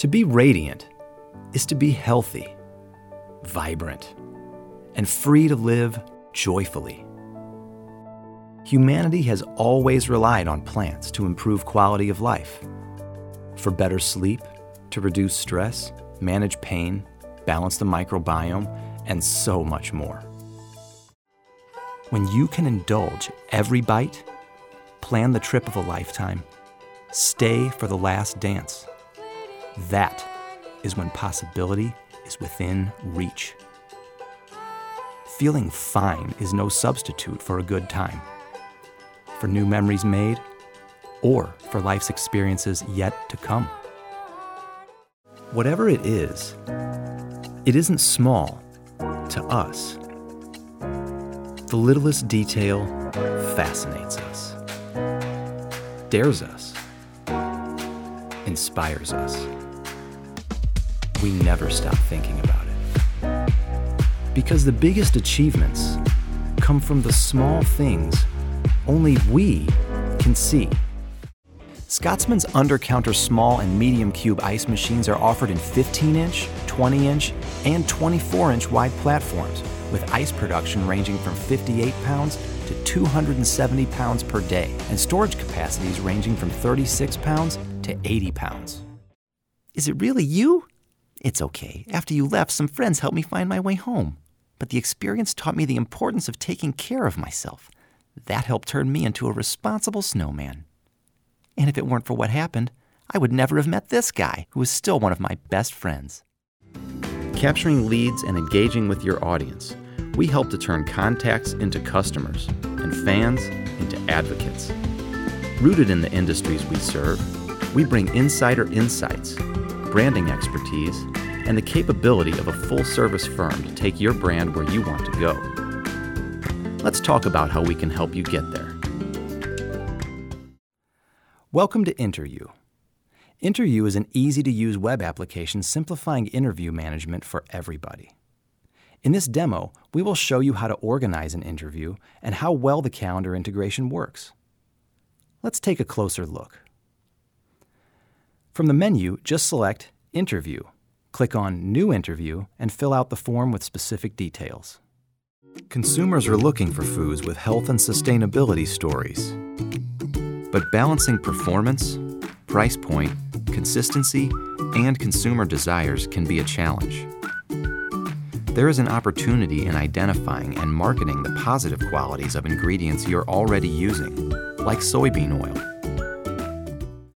To be radiant is to be healthy, vibrant, and free to live joyfully. Humanity has always relied on plants to improve quality of life. For better sleep, to reduce stress, manage pain, balance the microbiome, and so much more. When you can indulge every bite, plan the trip of a lifetime, stay for the last dance, that is when possibility is within reach. Feeling fine is no substitute for a good time, for new memories made, or for life's experiences yet to come. Whatever it isn't small to us. The littlest detail fascinates us, dares us, inspires us. We never stop thinking about it. Because the biggest achievements come from the small things only we can see. Scotsman's Undercounter small and medium cube ice machines are offered in 15-inch, 20-inch, and 24-inch wide platforms, with ice production ranging from 58 pounds to 270 pounds per day, and storage capacities ranging from 36 pounds to 80 pounds. Is it really you? It's okay. After you left, some friends helped me find my way home. But the experience taught me the importance of taking care of myself. That helped turn me into a responsible snowman. And if it weren't for what happened, I would never have met this guy, who is still one of my best friends. Capturing leads and engaging with your audience, we help to turn contacts into customers and fans into advocates. Rooted in the industries we serve, we bring insider insights, branding expertise, and the capability of a full-service firm to take your brand where you want to go. Let's talk about how we can help you get there. Welcome to Interview. Interview is an easy-to-use web application simplifying interview management for everybody. In this demo, we will show you how to organize an interview and how well the calendar integration works. Let's take a closer look. From the menu, just select Interview. Click on New Interview and fill out the form with specific details. Consumers are looking for foods with health and sustainability stories. But balancing performance, price point, consistency, and consumer desires can be a challenge. There is an opportunity in identifying and marketing the positive qualities of ingredients you're already using, like soybean oil.